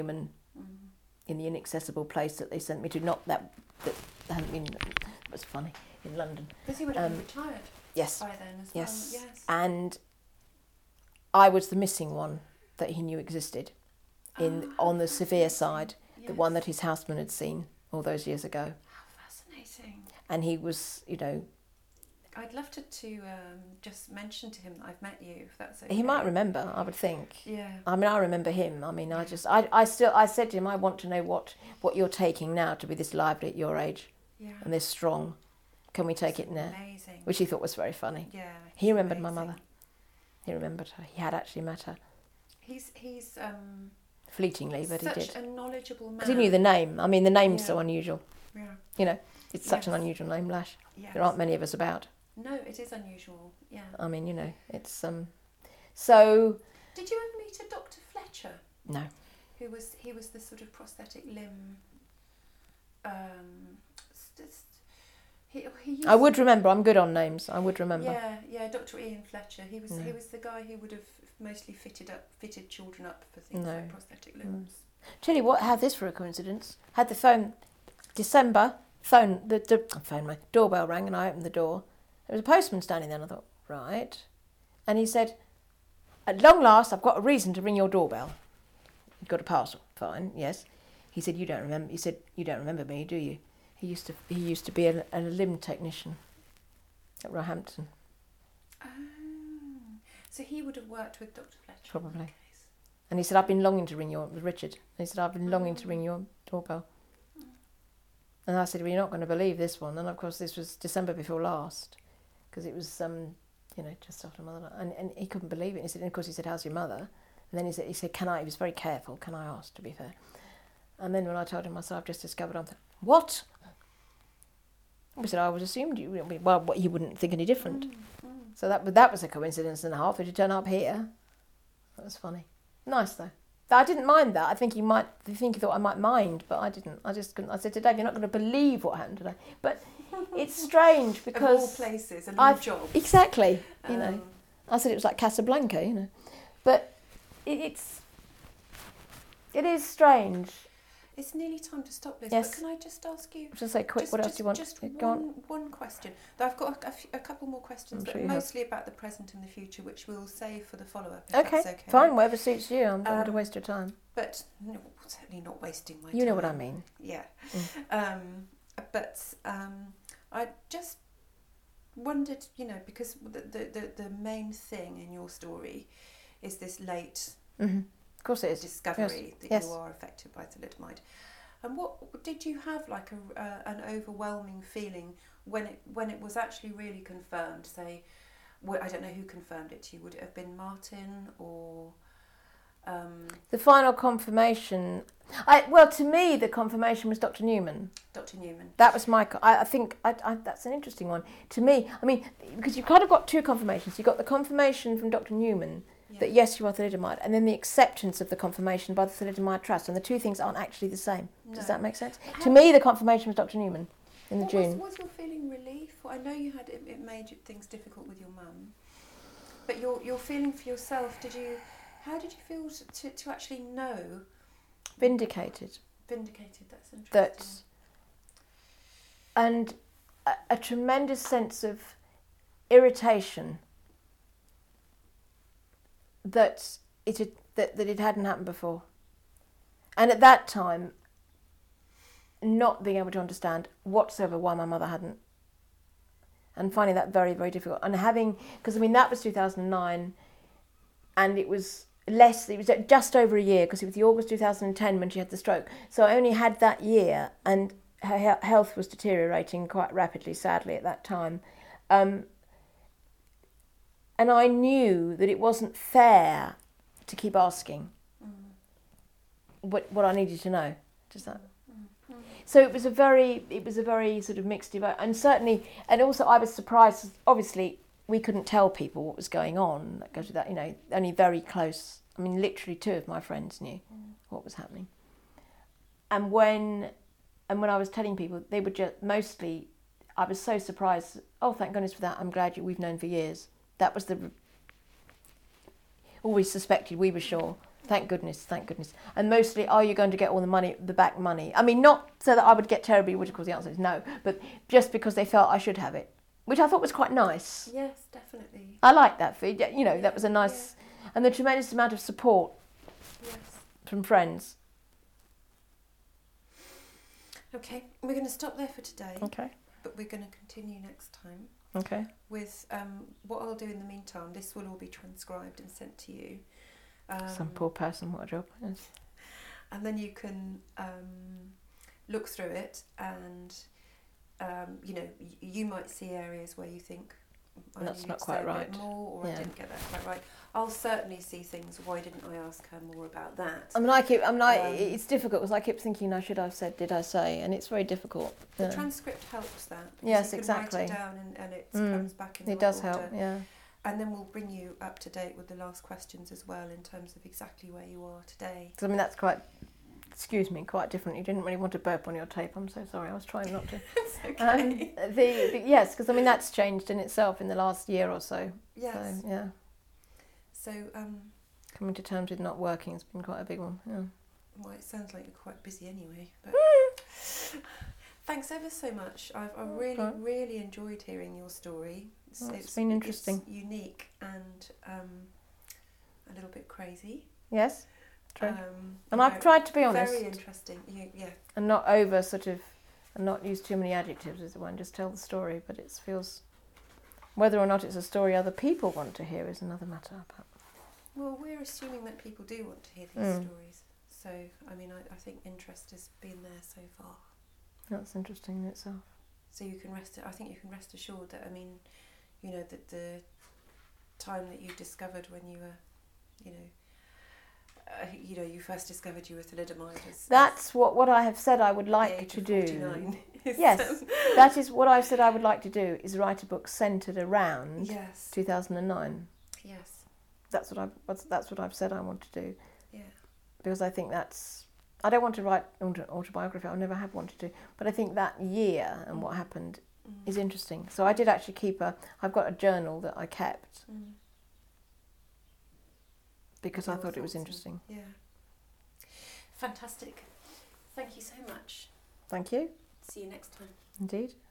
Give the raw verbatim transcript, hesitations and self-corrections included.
Newman mm. in the inaccessible place that they sent me to. Not that that hadn't been. It was funny in London. Because he would have um, been retired. Yes. By then as yes. well. Yes. And I was the missing one that he knew existed, in oh, on the severe side, yes. the one that his houseman had seen all those years ago. How fascinating! And he was, you know. I'd love to, to um, just mention to him that I've met you, if that's okay. He might remember, I would think. Yeah. I mean, I remember him. I mean, yeah. I just, I, I still, I said to him, I want to know what, what you're taking now to be this lively at your age, yeah. and this strong. Can we take That's it now? Amazing. Which he thought was very funny. Yeah. He remembered amazing. my mother. He remembered her. He had actually met her. He's he's um. Fleetingly, but he did. Such a knowledgeable man. Because he knew the name. I mean, the name's yeah. so unusual. Yeah. You know, it's such yes. an unusual name, Lash. Yes. There aren't many of us about. No, it is unusual. Yeah. I mean, you know, it's um. So. Did you ever meet a Doctor Fletcher? No. Who was he was the sort of prosthetic limb. Um. St- He, he used I would remember. I'm good on names. I would remember. Yeah, yeah. Doctor Ian Fletcher. He was no. he was the guy who would have mostly fitted up fitted children up for things no. like prosthetic limbs. Mm. Tell you what, had this for a coincidence. Had the phone, December phone the, the phone my doorbell rang and I opened the door. There was a postman standing there and I thought, right, and he said, "At long last, I've got a reason to ring your doorbell." You've got a parcel. Fine, yes. He said, "You don't remember." He said, "You don't remember me, do you?" He used to he used to be a, a limb technician at Roehampton. Oh, so he would have worked with Doctor Fletcher. Probably. And he said, "I've been longing to ring your..." With Richard. And he said, "I've been longing to ring your doorbell." Mm. And I said, "Well, you're not going to believe this one." And of course, this was December before last, because it was, um, you know, just after mother. And and he couldn't believe it. And he said, and of course, he said, "How's your mother?" And then he said, "He said, can I?" He was very careful. "Can I ask?" To be fair. And then when I told him, I said, "I've just discovered," I'm thinking, "What?" I said, "I was assumed you well, you wouldn't think any different." Mm, mm. So that that was a coincidence and a half. Did you turn up here? That was funny. Nice though. I didn't mind that. I think he might. I think he thought I might mind, but I didn't. I just couldn't. I said to Dave, "You're not going to believe what happened today." But it's strange because of all places, a new I've, job. Exactly. You um, know, I said it was like Casablanca. You know, but it, it's it is strange. It's nearly time to stop this, yes. but can I just ask you... Just say quick, just, what else just, do you want? Just yeah, one, on. one question. I've got a, a, few, a couple more questions, sure but mostly have. about the present and the future, which we'll save for the follow-up, if okay. that's okay. Fine, whatever suits you. I'm not um, going to waste your time. But no, certainly not wasting my you time. You know what I mean. Yeah. Mm. Um, but um, I just wondered, you know, because the, the, the, the main thing in your story is this late... Mm-hmm. Of course it is. Discovery yes. that yes. you are affected by thalidomide. And what did you have like a uh, an overwhelming feeling when it when it was actually really confirmed? Say, well, I don't know who confirmed it to you. Would it have been Martin or um, the final confirmation? I well, to me, the confirmation was Doctor Newman. Doctor Newman. That was my. I, I think I, I, that's an interesting one to me. I mean, because you've kind of got two confirmations. You got the confirmation from Doctor Newman. Yeah. That yes, you are thalidomide, and then the acceptance of the confirmation by the Thalidomide Trust, and the two things aren't actually the same. No. Does that make sense? How to me, the confirmation was Doctor Newman in the what June. Was, was your feeling relief? I know you had it, it made things difficult with your mum, but your your feeling for yourself. Did you? How did you feel to to actually know? Vindicated. Vindicated. That's interesting. That. And a, a tremendous sense of irritation. That it had, that, that it hadn't happened before, and at that time, not being able to understand whatsoever why my mother hadn't, and finding that very very difficult, and having because I mean that was two thousand nine, and it was less it was just over a year because it was the August two thousand ten when she had the stroke, so I only had that year, and her health was deteriorating quite rapidly, sadly at that time. Um, And I knew that it wasn't fair to keep asking mm. what what I needed to know. Does that? Mm. So it was a very it was a very sort of mixed debate, and certainly, and also I was surprised. Obviously, we couldn't tell people what was going on. That goes with that, you know, only very close. I mean, literally two of my friends knew mm. what was happening. And when and when I was telling people, they were just mostly. I was so surprised. Oh, thank goodness for that. I'm glad you. We've known for years. That was the. Always suspected. We were sure Thank goodness, thank goodness. And mostly, are you going to get all the money, the back money? I mean, not so that I would get terribly, which of course the answer is no, but just because they felt I should have it, which I thought was quite nice. Yes, definitely. I liked that. For, you know, Yeah, that was a nice, yeah. and the tremendous amount of support Yes. from friends. Okay, we're going to stop there for today. Okay. But we're going to continue next time. Okay. With um, what I'll do in the meantime, this will all be transcribed and sent to you. Um, Some poor person, what a job. Yes. And then you can um, look through it, and um, you know, y- you might see areas where you think I That's needed not to quite say a right. bit more, or Yeah. I didn't get that quite right. I'll certainly see things. Why didn't I ask her more about that? I mean, I keep. I mean, I, Um, it's difficult because I keep thinking, I should have said, did I say? And it's very difficult. The Yeah. transcript helps that. because Yes, you can exactly. Write it down, and, and it Mm. comes back in the It right does order. help. Yeah. And then we'll bring you up to date with the last questions as well, in terms of exactly where you are today. Because I mean, that's quite. Excuse me, quite different. You didn't really want to burp on your tape. I'm so sorry. I was trying not to. It's okay. Um, the, the yes, because I mean that's changed in itself in the last year or so. yes. So yeah, So, um, coming to terms with not working has been quite a big one. Yeah. well, it sounds like you're quite busy anyway. But thanks ever so much. I've I really, Okay. really enjoyed hearing your story. It's, Well, it's been interesting. It's unique and um, a little bit crazy. Yes. True. Um, And I've very- tried to be honest. Very interesting. You, yeah. And not over sort of, and not use too many adjectives as one, just tell the story. But it feels, whether or not it's a story other people want to hear is another matter. But Well, we're assuming that people do want to hear these Mm. stories. So, I mean, I, I think interest has been there so far. that's interesting in itself. So you can rest. I think you can rest assured that, I mean, you know, that the time that you discovered when you were, you know, uh, you know, you first discovered you were thalidomide. As, That's what, what I have said I would as like the age to of do. forty-nine. Yes, that is what I've said I would like to do, is write a book centred around Yes. two thousand nine. Yes. That's what I've, what's- that's what I've said I want to do. Yeah. Because I think that's, I don't want to write an autobiography, I never have wanted to, but I think that year and what happened Mm. is interesting. So I did actually keep a, I've got a journal that I kept Mm. because Your I thought it was thoughts and- interesting. Yeah. Fantastic. Thank you so much. Thank you, See you next time. indeed.